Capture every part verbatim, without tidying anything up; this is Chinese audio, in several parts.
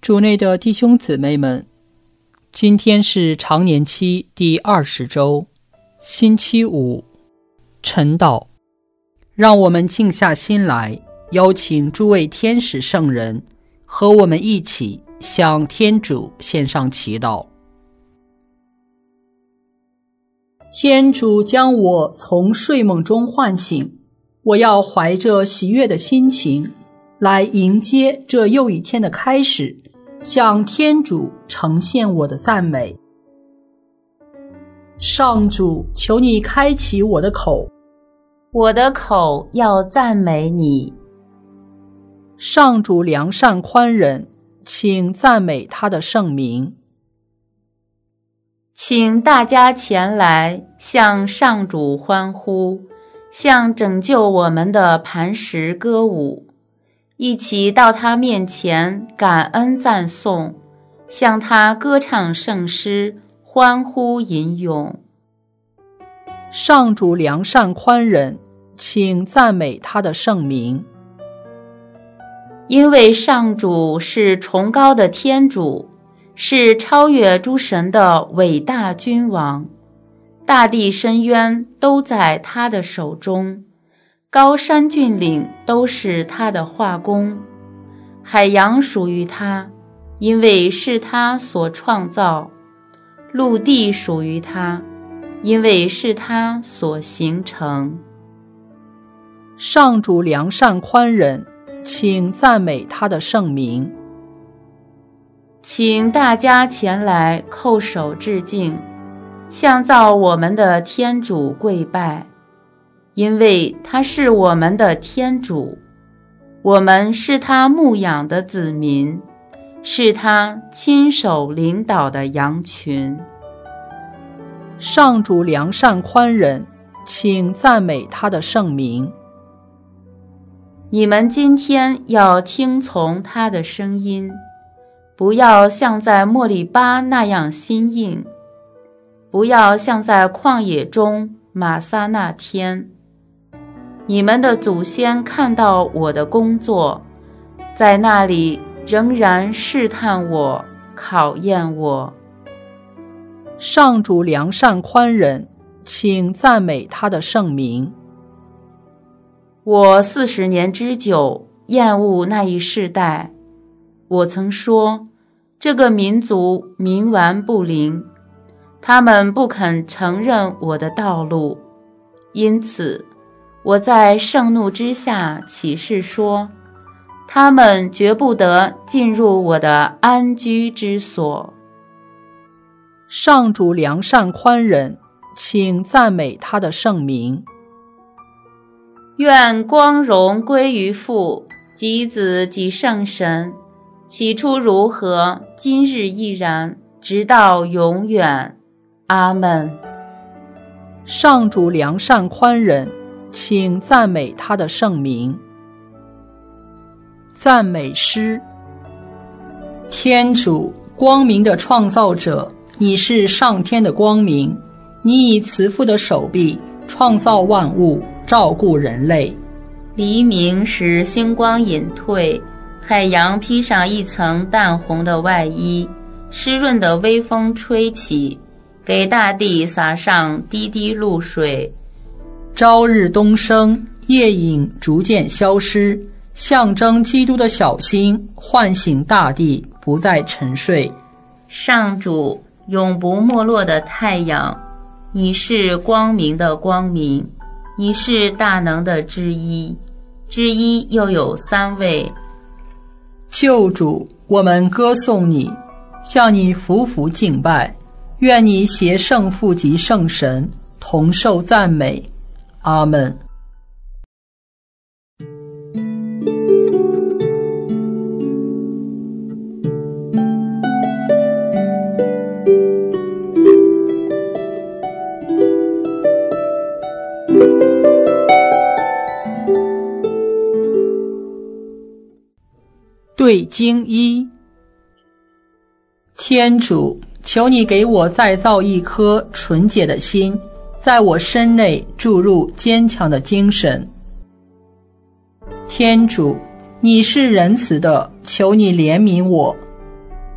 主内的弟兄姊妹们，今天是常年期第二十周，星期五，晨祷。让我们静下心来，邀请诸位天使圣人和我们一起向天主献上祈祷。天主将我从睡梦中唤醒，我要怀着喜悦的心情来迎接这又一天的开始，向天主呈现我的赞美。上主，求你开启我的口， 我的口要赞美你。 上主良善宽仁，请赞美他的圣名。 请大家前来向上主欢呼，向拯救我们的磐石歌舞，一起到他面前感恩赞颂，向他歌唱圣诗，欢呼吟咏。 上主良善宽仁，请赞美他的圣名。 因为上主是崇高的天主，是超越诸神的伟大君王，大地深渊都在他的手中，高山峻岭都是他的画工，海洋属于他，因为是他所创造；陆地属于他，因为是他所形成。 上主良善宽仁，请赞美他的圣名。 请大家前来叩首致敬，向造我们的天主跪拜，因为他是我们的天主，我们是他牧养的子民，是他亲手领导的羊群。 上主良善宽仁，请赞美他的圣名。 你们今天要听从他的声音，不要像在莫里巴那样心硬，不要像在旷野中玛撒那天。你们的祖先看到我的工作，在那里仍然试探我，考验我。 上主良善宽仁，请赞美他的圣名。 我四十年之久厌恶那一世代，我曾说，这个民族冥顽不灵，他们不肯承认我的道路，因此我在盛怒之下起誓说，他们绝不得进入我的安居之所。 上主良善宽仁，请赞美他的圣名。 愿光荣归于父及子及圣神，起初如何，今日亦然，直到永远。阿们。 上主良善宽仁，请赞美他的圣名。赞美诗。天主，光明的创造者，你是上天的光明，你以慈父的手臂创造万物，照顾人类。 黎明使星光隐退，海洋披上一层淡红的外衣，湿润的微风吹起，给大地洒上滴滴露水。 朝日东升，夜影逐渐消失，象征基督的小星唤醒大地，不再沉睡。 上主，永不没落的太阳，你是光明的光明，你是大能的之一，之一又有三位。 救主，我们歌颂你，向你匍匐敬拜，愿你携圣父及圣神同受赞美。阿们。对经一。天主，求你给我再造一颗纯洁的心，在我身内注入坚强的精神。天主，你是仁慈的，求你怜悯我，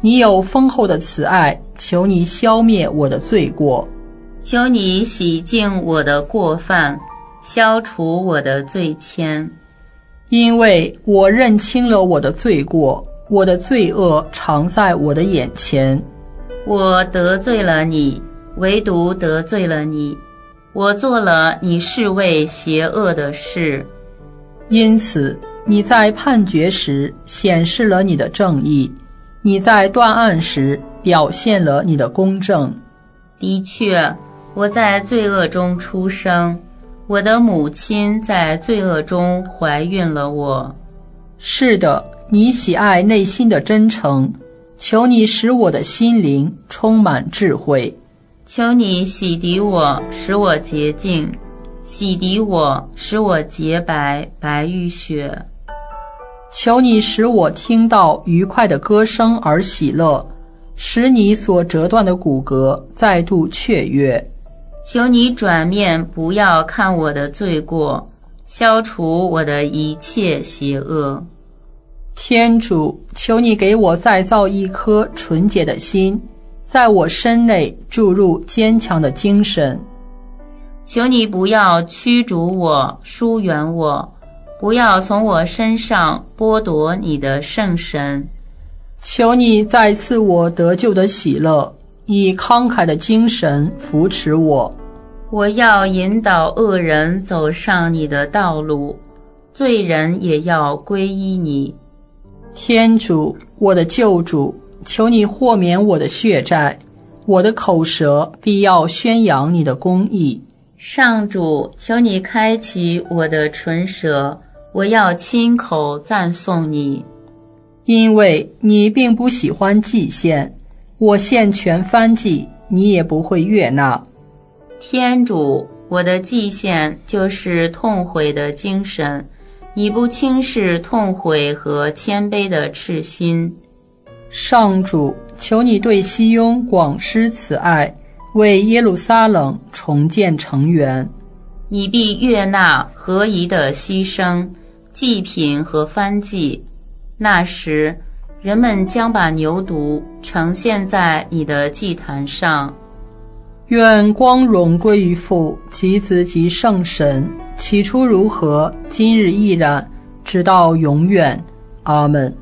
你有丰厚的慈爱，求你消灭我的罪过。 求你洗净我的过犯，消除我的罪愆。 因为我认清了我的罪过，我的罪恶常在我的眼前。 我得罪了你，唯独得罪了你，我做了你视为邪恶的事。 因此，你在判决时显示了你的正义，你在断案时表现了你的公正。 的确，我在罪恶中出生，我的母亲在罪恶中怀孕了我。 是的，你喜爱内心的真诚，求你使我的心灵充满智慧。 求你洗涤我，使我洁净，洗涤我，使我洁白，白玉雪。 求你使我听到愉快的歌声而喜乐，使你所折断的骨骼再度雀跃。 求你转面，不要看我的罪过，消除我的一切邪恶。 天主，求你给我再造一颗纯洁的心，在我身内注入坚强的精神。 求你不要驱逐我，疏远我，不要从我身上剥夺你的圣神。 求你再赐我得救的喜乐，以慷慨的精神扶持我。 我要引导恶人走上你的道路，罪人也要皈依你。 天主，我的救主，求你豁免我的血债，我的口舌必要宣扬你的公义。 上主，求你开启我的唇舌，我要亲口赞颂你。 因为你并不喜欢祭献，我献全燔祭，你也不会悦纳。 天主，我的祭献就是痛悔的精神，你不轻视痛悔和谦卑的赤心。 上主，求你对西雍广施慈爱，为耶路撒冷重建城垣。 你必悦纳合宜的牺牲、祭品和燔祭。那时，人们将把牛犊呈现在你的祭坛上。 愿光荣归于父及子及圣神，起初如何，今日亦然，直到永远。阿们。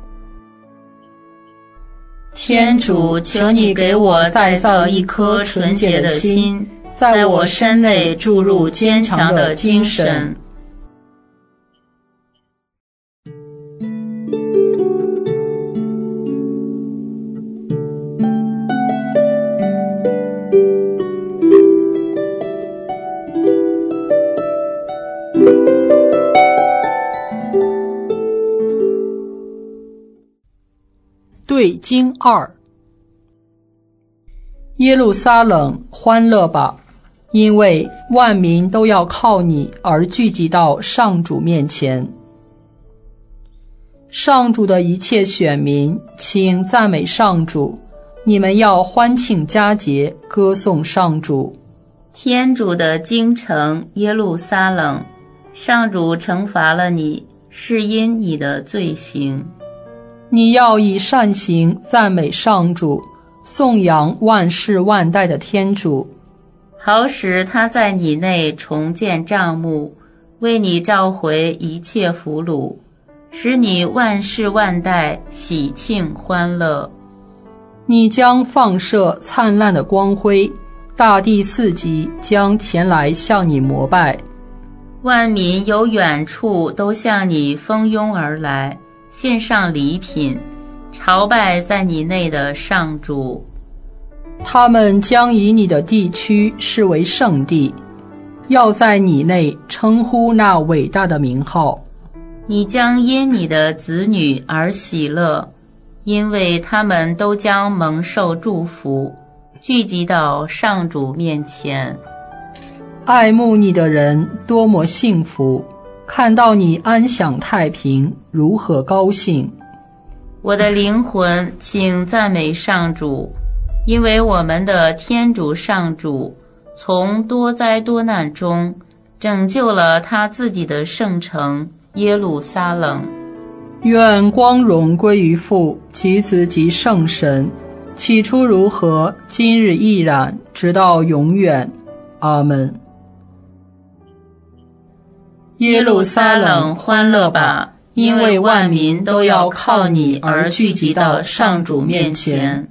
天主，求你给我再造一颗纯洁的心，在我身内注入坚强的精神。 对经二。耶路撒冷，欢乐吧，因为万民都要靠你而聚集到上主面前。上主的一切选民，请赞美上主，你们要欢庆佳节，歌颂上主。 天主的京城耶路撒冷，上主惩罚了你，是因你的罪行。 你要以善行赞美上主，颂扬万世万代的天主， 好使他在你内重建帐幕，为你召回一切俘虏，使你万世万代喜庆欢乐。 你将放射灿烂的光辉，大地四极将前来向你膜拜， 万民由远处都向你蜂拥而来，献上礼品，朝拜在你内的上主。 他们将以你的地区视为圣地，要在你内称呼那伟大的名号。 你将因你的子女而喜乐，因为他们都将蒙受祝福，聚集到上主面前。 爱慕你的人多么幸福，看到你安享太平，如何高兴。 我的灵魂，请赞美上主，因为我们的天主上主从多灾多难中拯救了他自己的圣城耶路撒冷。 愿光荣归于父及子及圣神，起初如何，今日亦然，直到永远。阿们。 耶路撒冷欢乐吧，因为万民都要靠你而聚集到上主面前。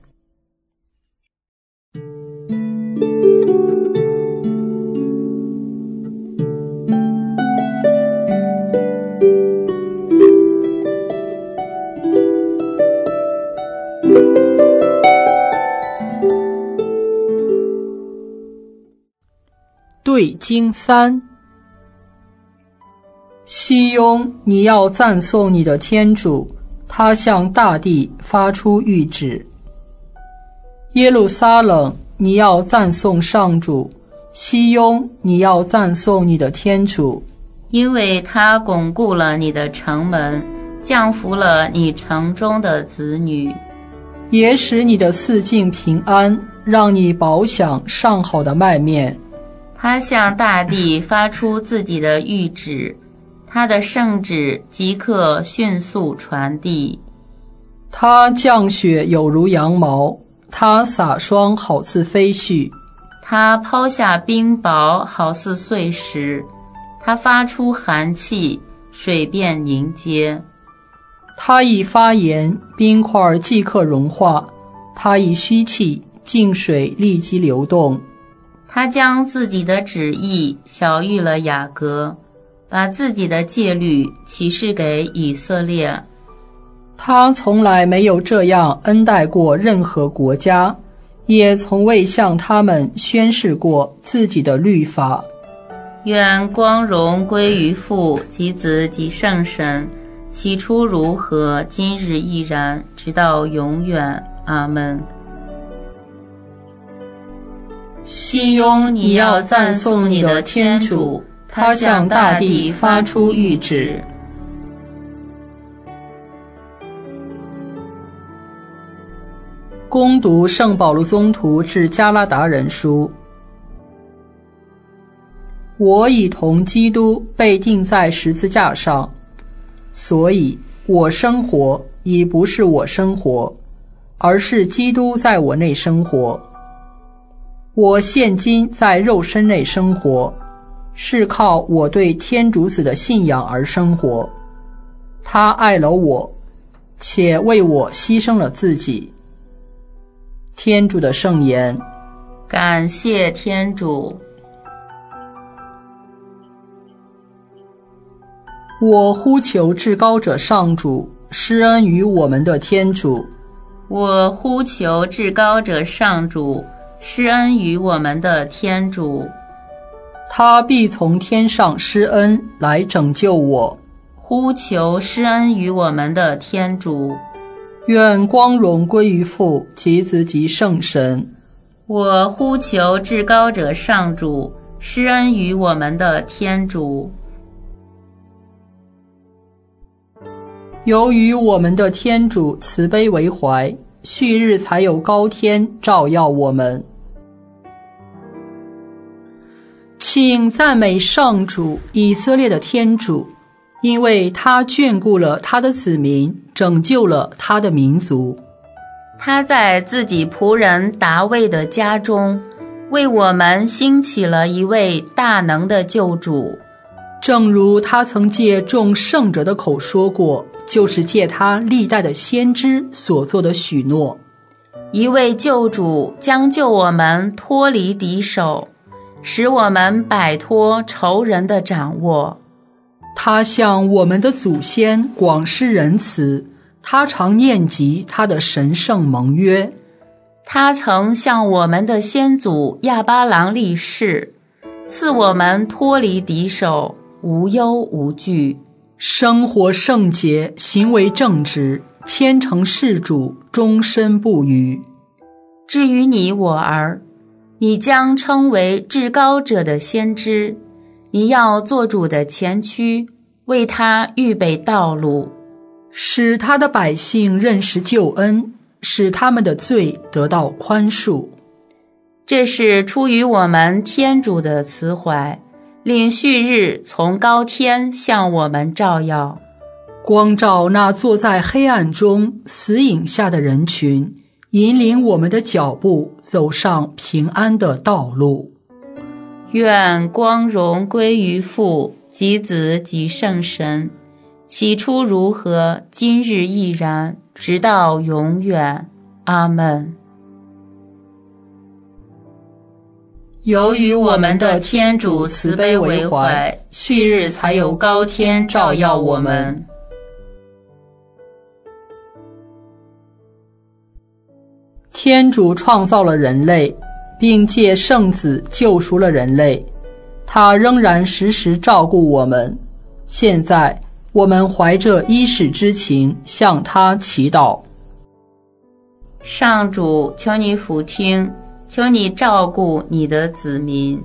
对经三。西雍，你要赞颂你的天主，他向大地发出谕旨。耶路撒冷，你要赞颂上主，西雍，你要赞颂你的天主， 因为他巩固了你的城门，降服了你城中的子女， 也使你的四境平安，让你饱享上好的麦面。 他向大地发出自己的谕旨，他的圣旨即刻迅速传递。 他降雪有如羊毛，他洒霜好似飞絮， 他抛下冰雹好似碎石，他发出寒气，水便凝结。 他一发言，冰块即刻融化，他一吸气，静水立即流动。 他将自己的旨意晓谕了雅各，把自己的戒律启示给以色列。 他从来没有这样恩待过任何国家，也从未向他们宣示过自己的律法。 愿光荣归于父及子及圣神，起初如何，今日亦然，直到永远。阿们。 西雍，你要赞颂你的天主，他向大地发出谕旨。恭读圣保禄宗徒致加拉达人书。我已同基督被钉在十字架上，所以我生活已不是我生活，而是基督在我内生活。我现今在肉身内生活，是靠我对天主子的信仰而生活。他爱了我，且为我牺牲了自己。天主的圣言。 感谢天主。 我呼求至高者上主，施恩于我们的天主。 我呼求至高者上主，施恩于我们的天主。 他必从天上施恩来拯救我。 呼求施恩于我们的天主。 愿光荣归于父及子及圣神。 我呼求至高者上主，施恩于我们的天主。 由于我们的天主慈悲为怀，旭日才有高天照耀我们。请赞美上主，以色列的天主，因为他眷顾了他的子民，拯救了他的民族。 他在自己仆人达味的家中，为我们兴起了一位大能的救主。 正如他曾借众圣者的口说过，就是借他历代的先知所做的许诺。 一位救主将救我们脱离敌手，使我们摆脱仇人的掌握。 他向我们的祖先广施仁慈，他常念及他的神圣盟约。 他曾向我们的先祖亚巴郎立誓，赐我们脱离敌手，无忧无惧， 生活圣洁，行为正直，虔诚事主，终身不渝。 至于你我儿，你将称为至高者的先知，你要做主的前驱，为他预备道路， 使他的百姓认识救恩，使他们的罪得到宽恕。 这是出于我们天主的慈怀，令旭日从高天向我们照耀。 光照那坐在黑暗中死影下的人群，引领我们的脚步走上平安的道路。 愿光荣归于父及子及圣神，起初如何，今日亦然，直到永远。阿们。由于我们的天主慈悲为怀，旭日才有高天照耀我们。 天主创造了人类，并借圣子救赎了人类，他仍然时时照顾我们。现在我们怀着依始之情向他祈祷。 上主，求你俯听，求你照顾你的子民。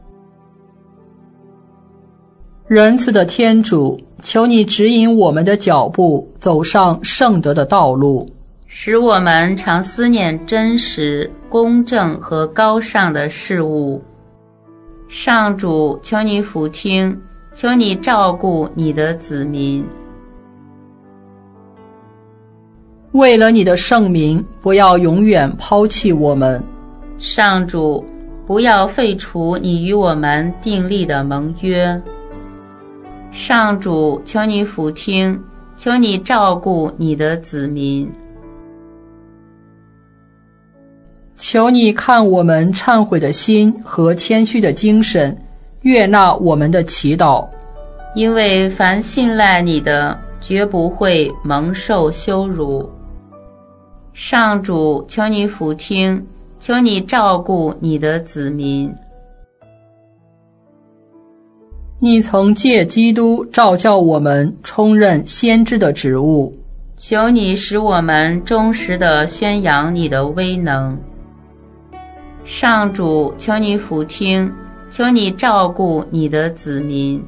仁慈的天主，求你指引我们的脚步，走上圣德的道路， 使我们常思念真实、公正和高尚的事物。上主，求你俯听，求你照顾你的子民。 为了你的圣名，不要永远抛弃我们。 上主，不要废除你与我们订立的盟约。上主，求你俯听，求你照顾你的子民。 求你看我们忏悔的心和谦虚的精神，悦纳我们的祈祷。 因为凡信赖你的，绝不会蒙受羞辱。上主，求你俯听，求你照顾你的子民。 你曾借基督召叫我们充任先知的职务， 求你使我们忠实地宣扬你的威能。上主，求你俯听，求你照顾你的子民。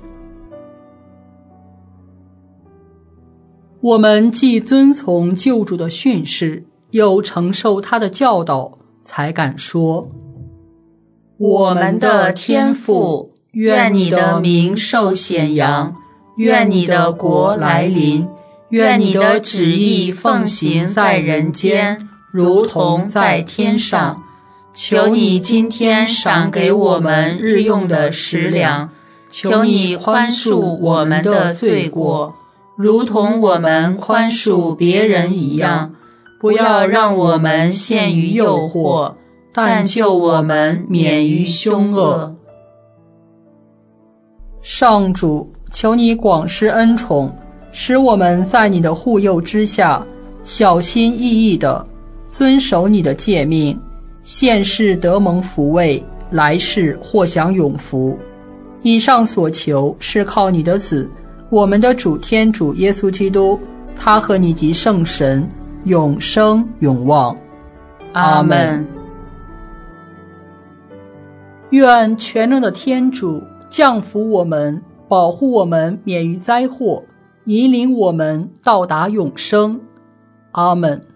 我们既遵从救主的训示，又承受他的教导，才敢说： 我们的天父，愿你的名受显扬，愿你的国来临，愿你的旨意奉行在人间，如同在天上。求你今天赏给我们日用的食粮，求你宽恕我们的罪过，如同我们宽恕别人一样，不要让我们陷于诱惑，但救我们免于凶恶。 上主，求你广施恩宠，使我们在你的护佑之下，小心翼翼地遵守你的诫命，现世得蒙福慰，来世获享永福。以上所求是靠你的子，我们的主天主耶稣基督，他和你及圣神永生永旺。 阿们。 愿全能的天主降福我们，保护我们免于灾祸，引领我们到达永生。阿们。